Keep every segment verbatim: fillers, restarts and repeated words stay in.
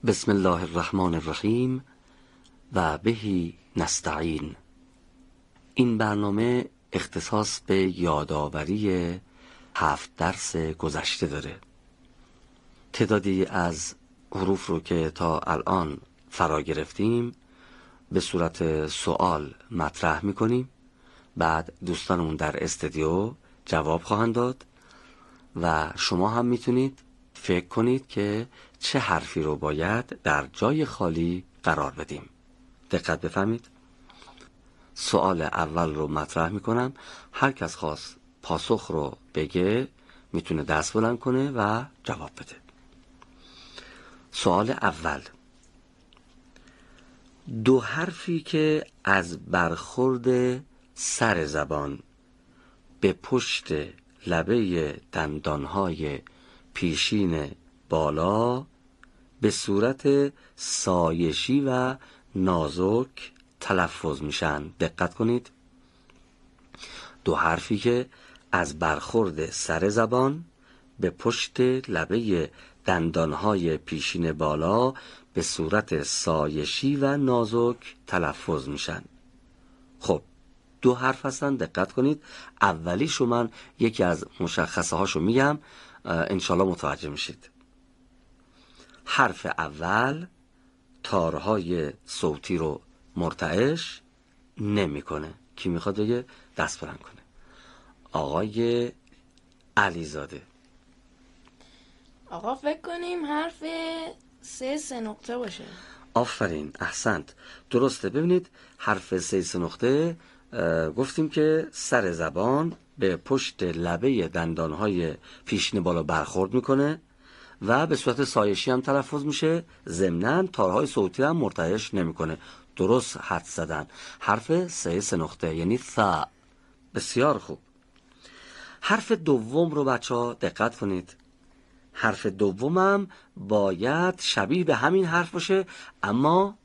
بسم الله الرحمن الرحیم و بهی نستعین. این برنامه اختصاص به یادآوری هفت درس گذشته داره. تعدادی از حروف رو که تا الان فرا گرفتیم به صورت سوال مطرح میکنیم، بعد دوستانمون در استودیو جواب خواهند داد و شما هم میتونید فکر کنید که چه حرفی رو باید در جای خالی قرار بدیم. دقت بفهمید. سوال اول رو مطرح میکنم، هر کس خواست پاسخ رو بگه میتونه دست بلند کنه و جواب بده. سوال اول: دو حرفی که از برخورد سر زبان به پشت لبه دندانهای پیشین بالا به صورت سایشی و نازک تلفظ میشن. دقت کنید. دو حرفی که از برخورد سر زبان به پشت لبه دندانهای پیشین بالا به صورت سایشی و نازک تلفظ میشن. خب دو حرف هستن، دقت کنید. اولیشو من یکی از مشخصه هاشو میگم، انشالله متوجه میشید. حرف اول تارهای صوتی رو مرتعش نمیکنه. کی میخواد بگه دست بلند کنه؟ آقای علیزاده. آقا فکر کنیم حرف سه سه نقطه باشه. آفرین، احسنت، درسته. ببینید حرف سه سه نقطه گفتیم که سر زبان به پشت لبه دندانهای پیشین بالا برخورد میکنه و به صورت سایشی هم تلفظ میشه، ضمناً تارهای صوتی هم مرتعش نمیکنه. درست حد زدن. حرف سه سه نقطه یعنی ث. بسیار خوب. حرف دوم رو بچه ها دقت کنید. حرف دومم باید شبیه به همین حرف باشه، اما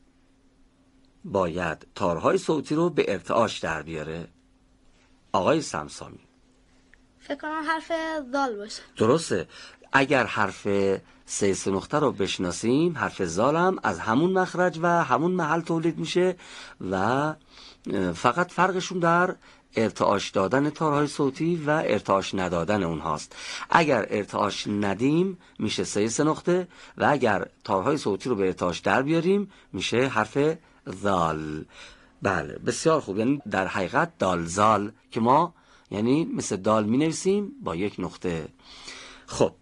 باید تارهای صوتی رو به ارتعاش در بیاره. آقای سمسامی. فکر کنم حرف ذال باشه. درسته. اگر حرف سه سه نقطه رو بشناسیم، حرف ذال هم از همون مخرج و همون محل تولید میشه و فقط فرقشون در ارتعاش دادن تارهای صوتی و ارتعاش ندادن اونهاست. اگر ارتعاش ندیم میشه سه سه نقطه و اگر تارهای صوتی رو به ارتعاش در بیاریم میشه حرف ذال. بله بسیار خوب. یعنی در حقیقت دال زال که ما یعنی مثل دال می نویسیم با یک نقطه. خب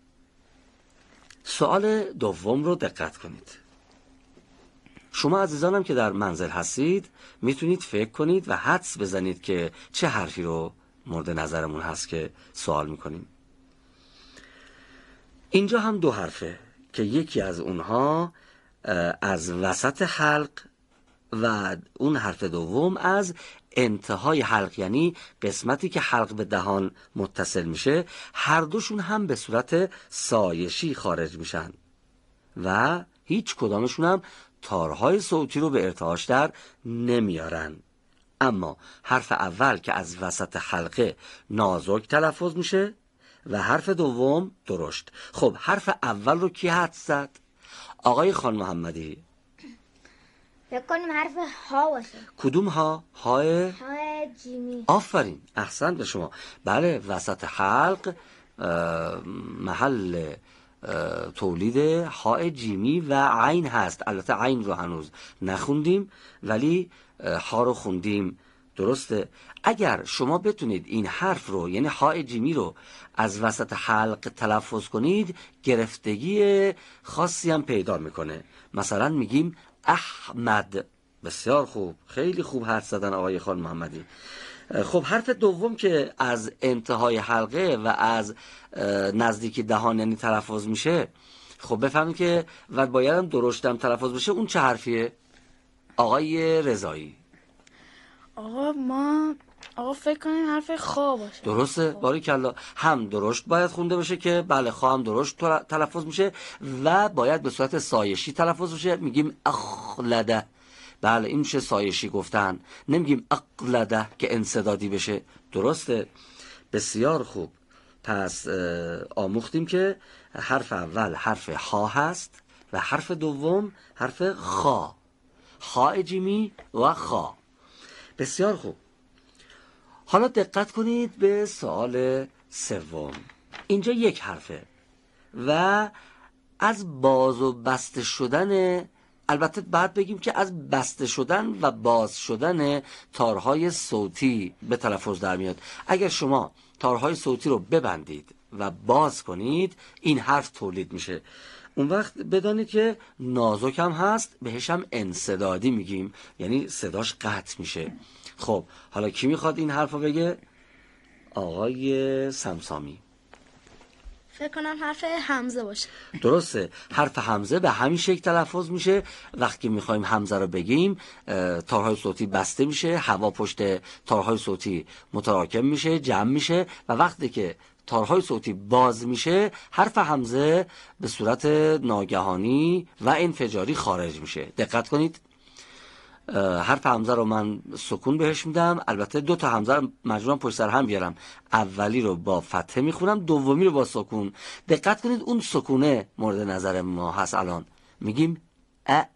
سوال دوم رو دقت کنید. شما عزیزانم که در منزل هستید میتونید فکر کنید و حدس بزنید که چه حرفی رو مورد نظرمون هست که سوال میکنیم. اینجا هم دو حرفه که یکی از اونها از وسط حلق و اون حرف دوم از انتهای حلق، یعنی قسمتی که حلق به دهان متصل میشه. هر دوشون هم به صورت سایشی خارج میشن و هیچ کدامشون هم تارهای صوتی رو به ارتعاش در نمیارن. اما حرف اول که از وسط حلقه نازک تلفظ میشه و حرف دوم درشت. خب حرف اول رو کی حدس زد؟ آقای خان محمدی. فکر کنیم حرف ها باشه. کدوم ها؟ های؟ های جیمی. آفرین، احسن به شما. بله، وسط حلق محل تولید های جیمی و عین هست. البته عین رو هنوز نخوندیم ولی ها رو خوندیم. درسته. اگر شما بتونید این حرف رو یعنی های جیمی رو از وسط حلق تلفظ کنید، گرفتگی خاصی هم پیدا میکنه. مثلا میگیم احمد. بسیار خوب، خیلی خوب حرف زدن آقای خان محمدی. خب حرف دوم که از انتهای حلقه و از نزدیکی دهان یعنی تلفظ میشه، خب بفهمید که و باید هم درشتم تلفظ بشه. اون چه حرفیه آقای رضایی؟ آقا ما آقا فکر کنیم حرف خا باشه. درسته، باریکلا. هم درشت باید خونده بشه که بله، خا هم درشت تلفظ میشه و باید به صورت سایشی تلفظ بشه. میگیم اخلده. بله این میشه سایشی گفتن. نمیگیم اقلده که انسدادی بشه. درسته. بسیار خوب. پس آموختیم که حرف اول حرف ها هست و حرف دوم حرف خا، خا جیمی و خا. بسیار خوب. حالا دقت کنید به سوال سوم. اینجا یک حرفه و از باز و بسته شدن، البته بعد بگیم که از بسته شدن و باز شدن تارهای صوتی به تلفظ در میاد. اگر شما تارهای صوتی رو ببندید و باز کنید این حرف تولید میشه. اون وقت بدانید که نازک هم هست، بهش هم انسدادی میگیم، یعنی صداش قطع میشه. خب حالا کی میخواد این حرف رو بگه؟ آقای سمسامی. فکر کنم حرف همزه باشه. درسته، حرف همزه به همین شکل تلفظ میشه. وقتی میخوایم همزه رو بگیم تارهای صوتی بسته میشه، هوا پشت تارهای صوتی متراکم میشه، جمع میشه و وقتی که تارهای صوتی باز میشه حرف همزه به صورت ناگهانی و انفجاری خارج میشه. دقت کنید، حرف همزه رو من سکون بهش میدم. البته دو تا همزه رو مجبورم پشت سر هم بیارم، اولی رو با فتحه میخونم، دومی رو با سکون. دقت کنید اون سکونه مورد نظر ما هست. الان میگیم ا, ا.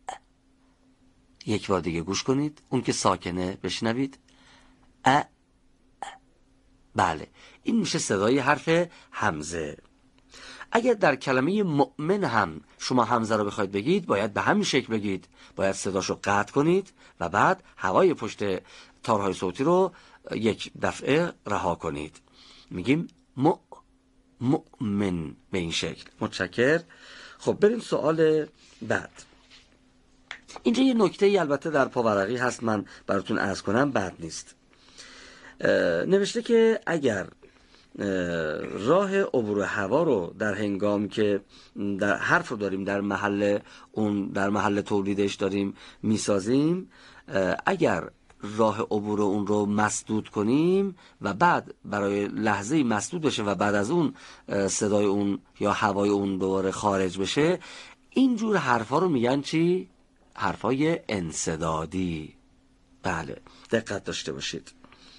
یک بار دیگه گوش کنید، اون که ساکنه بشنوید ا, ا. بله، این میشه صدای حرف همزه. اگر در کلمه مؤمن هم شما همزه رو بخواید بگید باید به همین شکل بگید، باید صداشو قطع کنید و بعد هوای پشت تارهای صوتی رو یک دفعه رها کنید. میگیم مؤ مؤمن به این شکل. متشکر. خب بریم سوال بعد. اینجا یه نکته ای البته در پاورقی هست، من براتون عرض کنم، بد نیست. نوشته که اگر راه عبور هوا رو در هنگام که در حرف رو داریم در محل اون در محل تولیدش داریم میسازیم، اگر راه عبور اون رو مسدود کنیم و بعد برای لحظه مسدود بشه و بعد از اون صدای اون یا هوای اون دوباره خارج بشه، اینجور حرفا رو میگن چی؟ حرفای انسدادی. بله، دقت داشته باشید.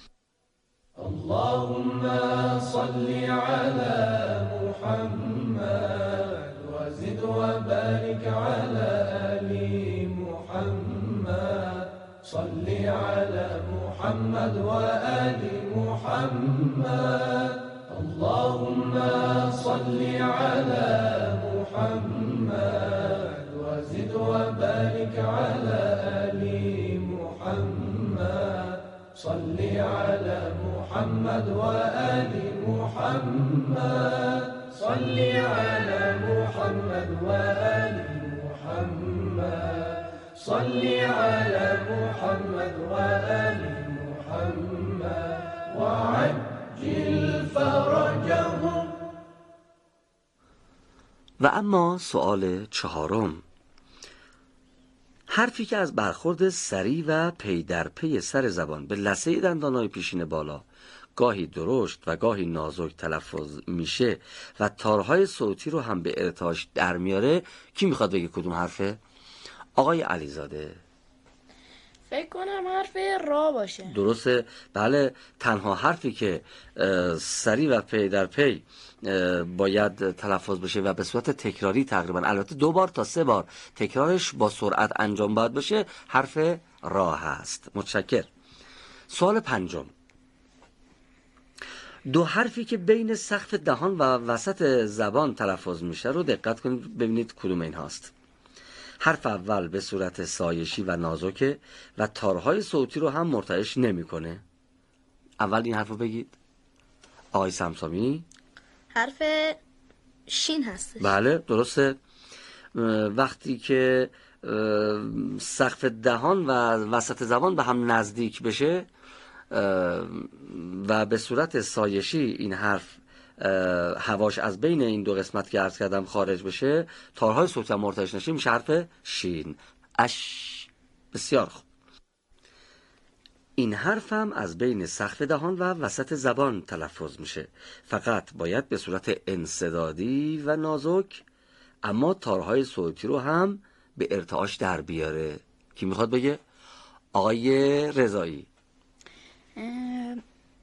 اللهم صل على محمد وزد وبارك على آل محمد صل على محمد وآل محمد اللهم صل على محمد وزد وبارك على آل محمد صل على محمد وآل محمد صل على محمد وآل محمد صل على محمد وآل محمد وعجل فرجهم. و اما سؤال چهارم، حرفی که از برخورد سریع و پی در پی سر زبان به لثه دندانهای پیشین بالا گاهی درشت و گاهی نازک تلفظ میشه و تارهای صوتی رو هم به ارتعاش در میاره، کی میخواد بگه کدوم حرفه؟ آقای علیزاده. فکر کنم حرف را باشه. درسته، بله. تنها حرفی که سریع و پی در پی باید تلفظ بشه و به صورت تکراری، تقریبا البته دو بار تا سه بار تکرارش با سرعت انجام باید بشه، حرف را هست. متشکر. سوال پنجم، دو حرفی که بین سقف دهان و وسط زبان تلفظ میشه رو دقت کنید ببینید کدوم این هاست. حرف اول به صورت سایشی و نازکه و تارهای صوتی رو هم مرتعش نمیکنه. اول این حرف رو بگید. آقای سمسامی. حرف شین هستش. بله درسته. وقتی که سقف دهان و وسط زبان به هم نزدیک بشه و به صورت سایشی این حرف هواش از بین این دو قسمت که عرض کردم خارج بشه، تارهای صوتی هم مرتعش نشه، میشه حرف شین. اش. بسیار خوب. این حرف هم از بین سقف دهان و وسط زبان تلفظ میشه، فقط باید به صورت انسدادی و نازک، اما تارهای صوتی رو هم به ارتعاش در بیاره. کی میخواد بگه؟ آقای رضایی.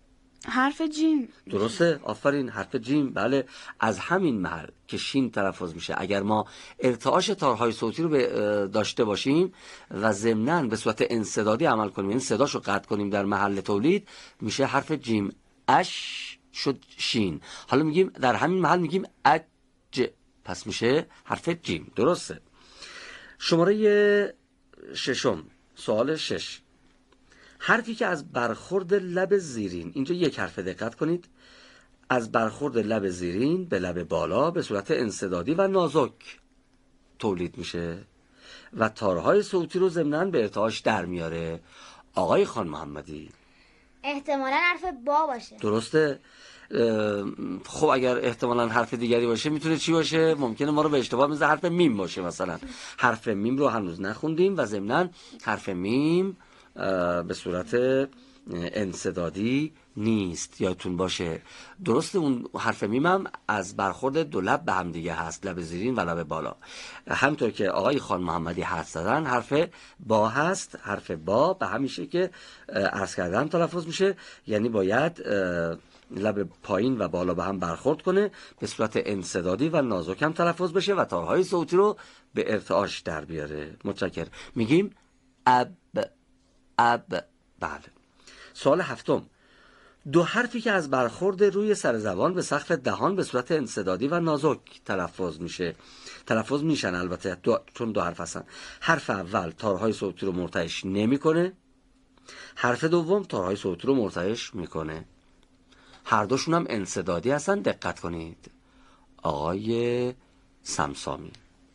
حرف جیم. درسته، آفرین، حرف جیم. بله، از همین محل که شین تلفظ میشه اگر ما ارتعاش تارهای صوتی رو داشته باشیم و ضمناً به صورت انسدادی عمل کنیم، این صداشو قطع کنیم در محل تولید، میشه حرف جیم. اش شد شین. حالا میگیم در همین محل میگیم اج، پس میشه حرف جیم. درسته. شماره ششم، سوال شش. حرفی که از برخورد لب زیرین، اینجا یک حرف دقت کنید، از برخورد لب زیرین به لب بالا به صورت انسدادی و نازک تولید میشه و تارهای صوتی رو ضمناً به ارتعاش در میاره. آقای خان محمدی، احتمالاً حرف با باشه. درسته. خب اگر احتمالاً حرف دیگری باشه میتونه چی باشه؟ ممکنه ما رو به اشتباه میزه حرف میم باشه مثلا. حرف میم رو هنوز نخوندیم و ضمناً حرف میم به صورت انسدادی نیست، یادتون باشه. درسته، اون حرف میم هم از برخورد دو لب به هم دیگه هست، لب زیرین و لب بالا. همطور که آقای خان محمدی حرف زدن، حرف با هست. حرف با به همیشه که عرض کردم تلفظ میشه، یعنی باید لب پایین و بالا به هم برخورد کنه، به صورت انسدادی و نازک هم تلفظ بشه و تارهای صوتی رو به ارتعاش در بیاره. متشکر. میگیم اب اب. بله. سوال هفتم. دو حرفی که از برخورد روی سر زبان به سقف دهان به صورت انسدادی و نازک تلفظ میشه تلفظ میشن البته دو... چون دو حرف هستن. حرف اول تارهای صوتی رو مرتعش نمیکنه، حرف دوم تارهای صوتی رو مرتعش میکنه. هر دوشون هم انسدادی هستن. دقت کنید. آقای سمسامی،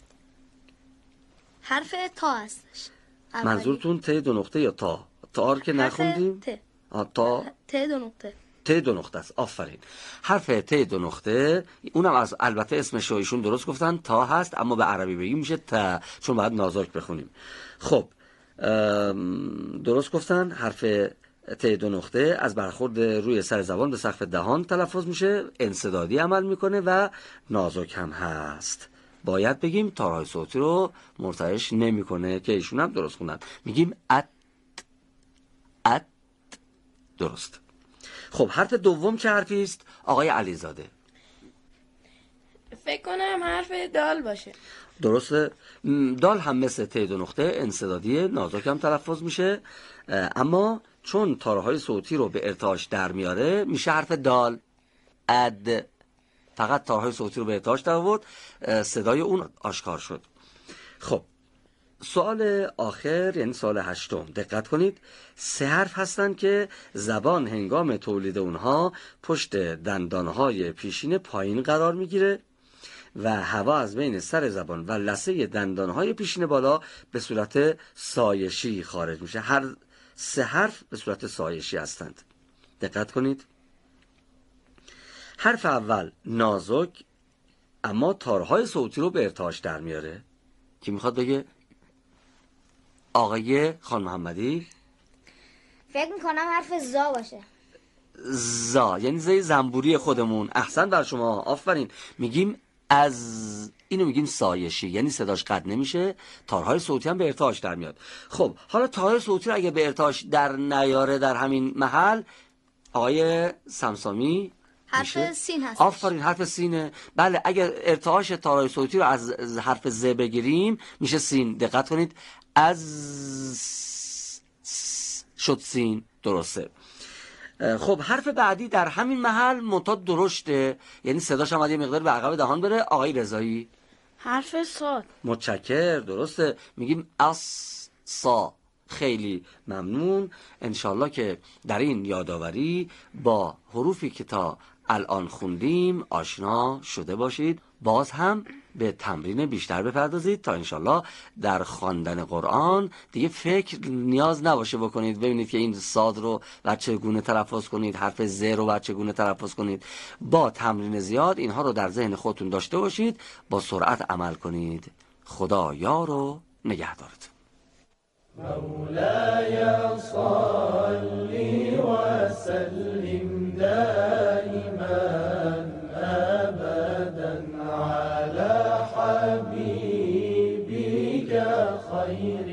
حرف تا هستش. منظورتون ت دو نقطه یا تا؟ تا که نخوندیم؟ ت. تا ت دو نقطه. ت دو نقطه است. آفرین. حرف ت دو نقطه، اونم از البته اسمش رو ایشون درست گفتن تا هست، اما به عربی بگیم میشه تا، چون باید نازک بخونیم. خب درست گفتن. حرف ت دو نقطه از برخورد روی سر زبان به سقف دهان تلفظ میشه، انسدادی عمل میکنه و نازک هم هست. باید بگیم تارهای صوتی رو مرتعش نمیکنه که ایشون هم درست خوندن. میگیم ات ات. درست. خب حرف دوم چه حرفی است آقای علیزاده؟ فکر کنم حرف دال باشه. درسته. دال هم مثل ت دو نقطه انسدادی، نازک هم تلفظ میشه، اما چون تارهای صوتی رو به ارتعاش در میاره میشه حرف دال. اد. فقط تارهای صوتی رو به ارتعاش در آورد، صدای اون آشکار شد. خب سوال آخر، یعنی سوال هشتم، دقت کنید. سه حرف هستن که زبان هنگام تولید اونها پشت دندانهای پیشین پایین قرار میگیره و هوا از بین سر زبان و لثه دندانهای پیشین بالا به صورت سایشی خارج میشه. هر سه حرف به صورت سایشی هستند. دقت کنید. حرف اول نازک اما تارهای صوتی رو به ارتعاش در میاره. کی میخواد بگه؟ آقای خان محمدی. فکر میکنم حرف زا باشه. زا یعنی زای زنبوری خودمون. احسن بر شما، آفرین. میگیم از، اینو میگیم سایشی، یعنی صداش قطع نمیشه، تارهای صوتی هم به ارتعاش در میاد. خب حالا تارهای صوتی رو اگه به ارتعاش در نیاره در همین محل، آقای سمسامی، حرف سین هست. آفرین، حرف سینه. بله، اگر ارتعاش تارهای صوتی رو از حرف ز بگیریم میشه سین. دقت کنید. از شد سین. درسته. خب حرف بعدی در همین محل منتها درشته، یعنی صداش هم یه مقدار به عقب دهان بره. آقای رضایی، حرف صاد. متشکر. درسته. میگیم اس سا. خیلی ممنون. انشالله که در این یادآوری با حروفی که تا الان خوندیم آشنا شده باشید. باز هم به تمرین بیشتر بپردازید تا انشالله در خواندن قرآن دیگه فکر نیاز نباشه بکنید ببینید که این صاد رو بعد چگونه تلفظ کنید، حرف ز رو بعد چگونه تلفظ کنید. با تمرین زیاد اینها رو در ذهن خودتون داشته باشید، با سرعت عمل کنید. خدا یار و نگهدارتون. مولاي صل وسلم دائما أبدا على حبيبك خير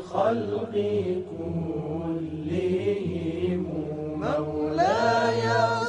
الخلق كلهم. مولاي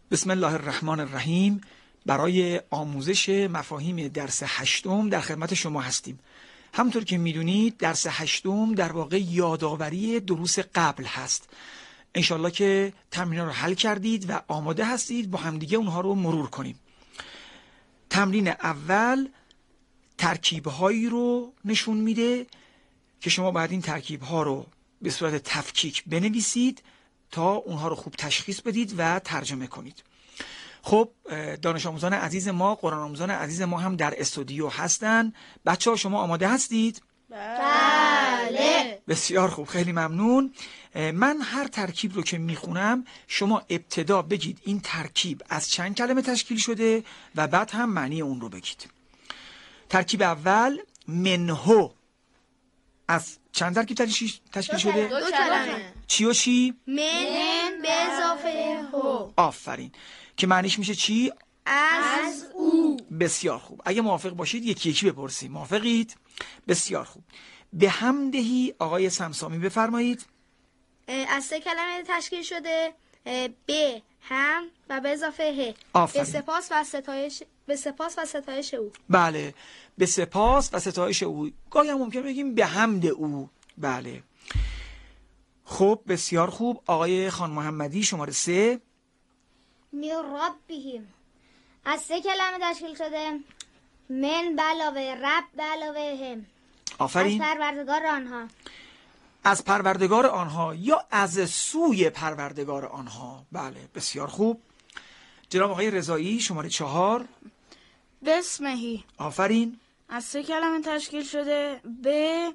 بسم الله الرحمن الرحیم. برای آموزش مفاهیم درس هشتم در خدمت شما هستیم. همونطور که میدونید درس هشتم در واقع یادآوری دروس قبل هست. انشالله که تمرین رو حل کردید و آماده هستید با همدیگه اونها رو مرور کنیم. تمرین اول ترکیب‌هایی رو نشون میده که شما باید این ترکیب‌ها رو به صورت تفکیک بنویسید تا اونها رو خوب تشخیص بدید و ترجمه کنید. خب دانش آموزان عزیز ما، قرآن آموزان عزیز ما هم در استودیو هستن. بچه ها شما آماده هستید؟ بله. بسیار خوب، خیلی ممنون. من هر ترکیب رو که میخونم شما ابتدا بگید این ترکیب از چند کلمه تشکیل شده و بعد هم معنی اون رو بگید. ترکیب اول منهو از چند ترکیب تشکیل شده؟ دو کلمه. چی و چی؟ من به اضافه هو. آفرین. که معنیش میشه چی؟ از او. بسیار خوب. اگه موافق باشید یکی یکی بپرسیم. موافقید؟ بسیار خوب. به همدهی آقای سمسامی بفرمایید. از سه کلمه تشکیل شده، به، هم و به اضافه ه. آفرین. به سپاس و ستایش به سپاس و ستایش او. بله، به سپاس و ستایش او. گاهی هم ممکن بگیم به حمد او. بله. خب بسیار خوب. آقای خان محمدی شماره سه. من ربهم از سه کلمه تشکیل شده، من به علاوه رب به علاوه هم. آفرین. از پروردگار آنها. از پروردگار آنها یا از سوی پروردگار آنها. بله بسیار خوب. جناب آقای رضایی شماره چهار. بسمهی آفرین. از سه کلمه تشکیل شده، به،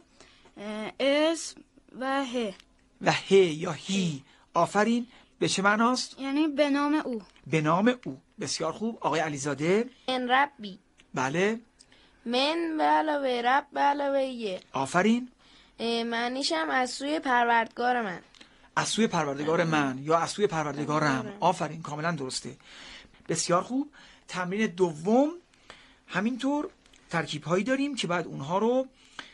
اسم و ه. و ه یا هی. آفرین. به چه معناست؟ یعنی به نام او. به نام او. بسیار خوب. آقای علیزاده. من ربی. بله. من به علاوه رب به علاوه یه. آفرین. معنیشم از سوی پروردگار من. از سوی پروردگار من یا از سوی پروردگارم. آفرین، کاملا درسته. بسیار خوب. تمرین دوم همینطور ترکیب هایی داریم که بعد اونها رو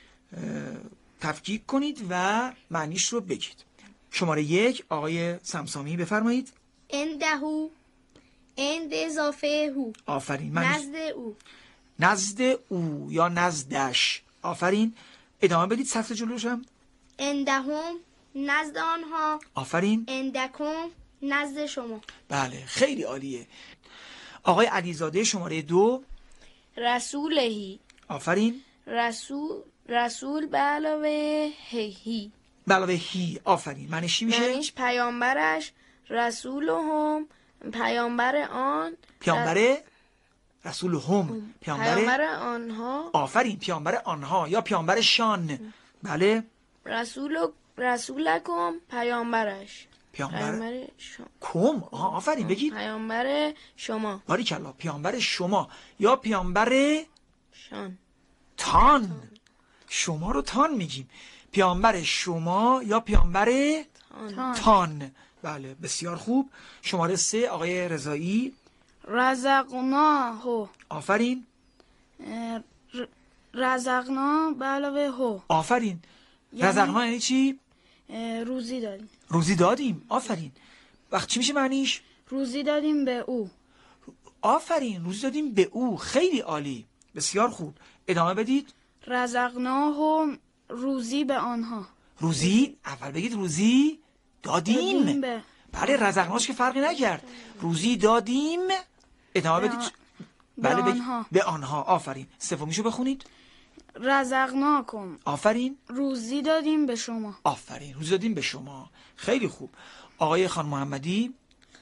تفکیک کنید و معنیش رو بگید. شماره یک آقای سمسامی بفرمایید. اندهو، اند اضافه هو. آفرین. معنیش نزد او. نزد او یا نزدش. آفرین. ادامه بدید سطر جلوشم. اندهم، نزد آنها. آفرین. اندکم، نزد شما. بله خیلی عالیه. آقای علیزاده شماره دو. رسولهی. آفرین. رسول رسول به علاوه هی. به علاوه هی. آفرین. معنیش چی میشه؟ معنیش پیامبرش، رسول هم، پیامبر آن. پیامبر رسول هم. پیامبر پیامبر آنها. آفرین. پیامبر آنها یا پیامبر شان. بله. رسول رسولکم، پیامبرش. پیامبر پیامبر شما. کم. آها آفرین بگید. پیامبر شما. باریکلا. پیامبر شما یا پیامبر شان. تان. شما رو تان میگیم. پیامبر شما یا پیامبر تان. تان. بله بسیار خوب. شماره سه آقای رضایی. رزقناه. آفرین. ر- رزقنا به علاوه هو. آفرین. یعنی- رزقنا یعنی چی؟ روزی دادیم. روزی دادیم. آفرین. وقت چی میشه معنیش؟ روزی دادیم به او. آفرین. روزی دادیم به او. خیلی عالی. بسیار خوب. ادامه بدید. رزقناهم، روزی به آنها. روزی اول بگید روزی دادیم. دادیم به بله رزقناش که فرقی نکرد. روزی دادیم. ادامه به بدید. آن- بله به بگید. آنها. به آنها. آفرین. سومیشو بخونید. رزقناکم، آفرین. روزی دادیم به شما. آفرین. روزی دادیم به شما. خیلی خوب. آقای خان محمدی.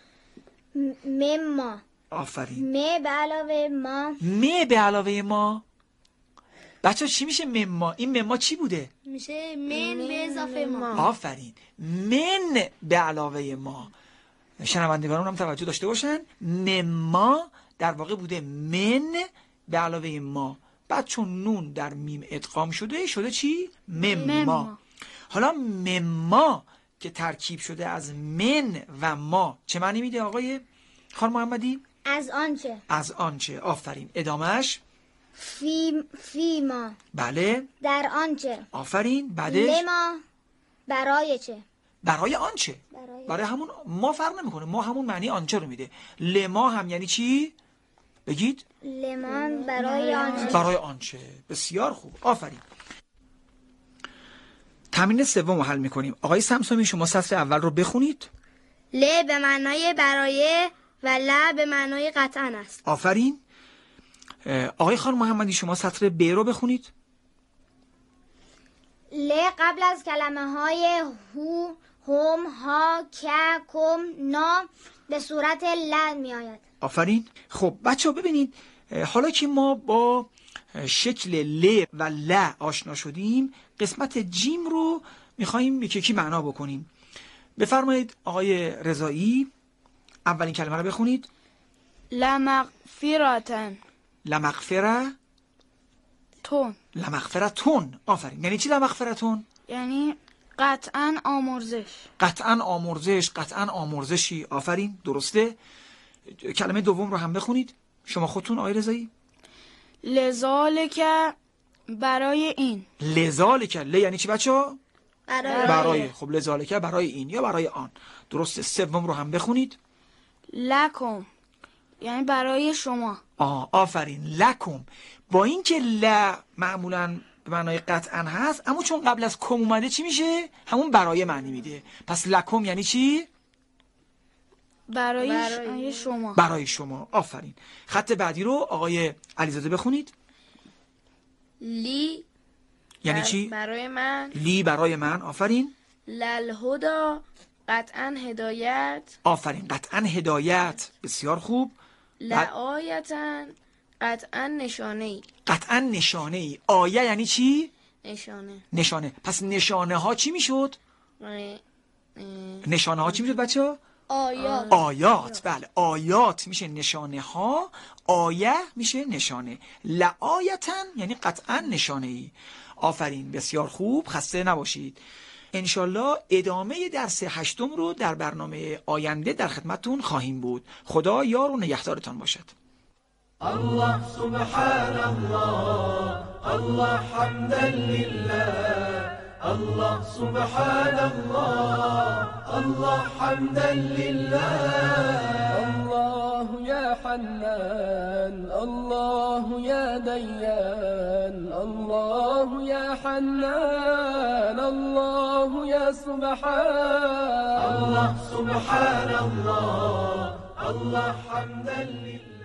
مما، آفرین. م به علاوه ما. م به علاوه ما. بچه چی میشه مما؟ این مما چی بوده؟ میشه من به اضافه ما. آفرین. من به علاوه ما. شنوندگانمون هم توجه داشته باشن. مما در واقع بوده من به علاوه ما. بعد چون نون در میم ادغام شده شده چی؟ مما. مما. حالا مما که ترکیب شده از من و ما چه معنی میده آقای خان محمدی؟ از آنچه. از آنچه. آفرین. ادامهش؟ فی فیما، بله. در آنچه. آفرین. بعدش؟ لما، برای چه. برای آنچه، برای, برای همون ما فرق نمیکنه، ما همون معنی آنچه رو میده. لما هم یعنی چی؟ بگید. لمان برای آنچه. برای آنچه. بسیار خوب، آفرین. تمرین سوم رو حل میکنیم. آقای سمسامی شما سطر اول رو بخونید. ل به معنای برای و ل به معنای قطعا است. آفرین. آقای خانم محمدی شما سطر ب رو بخونید. ل قبل از کلمه های هو، هم، ها، که، کم، نا به صورت ل می آید. آفرین. خب بچه ها ببینید، حالا که ما با شکل ل و ل آشنا شدیم، قسمت جیم رو میخواییم یکی یکی معنا بکنیم. بفرمایید آقای رضایی اولین کلمه رو بخونید. لمغفرتن. لمغفره تون. لمغفرتون. آفرین. یعنی چی لمغفرتون؟ یعنی قطعا آمرزش. قطعا آمرزش، قطعا آمرزشی. آفرین، درسته. کلمه دوم رو هم بخونید شما خودتون آقای رضایی. لذالک برای این. لذالک، ل یعنی چی بچه ها؟ برای. برای. خب لذالک برای این یا برای آن. درسته. سوم رو هم بخونید. لکم یعنی برای شما. آه آفرین. لکم. با اینکه ل معمولاً به معنای قطعا هست، اما چون قبل از کم اومده چی میشه؟ همون برای معنی میده. پس لکم یعنی چی؟ برای, برای شما. برای شما. آفرین. خط بعدی رو آقای علیزاده بخونید. لی یعنی بر- چی؟ برای من. لی برای من. آفرین. للهدا قطعا هدایت. آفرین. قطعا هدایت. بسیار خوب. لآیتن قطعا نشانه ای. قطعا نشانه ای. آیه یعنی چی؟ نشانه. نشانه. پس نشانه ها چی میشد؟ اه، اه، نشانه ها چی میشد بچه ها؟ آیات. آیات. بله، آیات میشه نشانه ها، آیه میشه نشانه. لآیتن یعنی قطعا نشانه ای. آفرین، بسیار خوب، خسته نباشید. انشالله ادامه درس هشتم رو در برنامه آینده در خدمتتون خواهیم بود. خدا یار و نگهدارتان باشد. الله سبحان الله الله حمدا لله الله سبحان الله الله حمدا لله الله يا حنان الله يا ديان الله يا حنان الله يا سبحان الله سبحان الله الله حمدا لله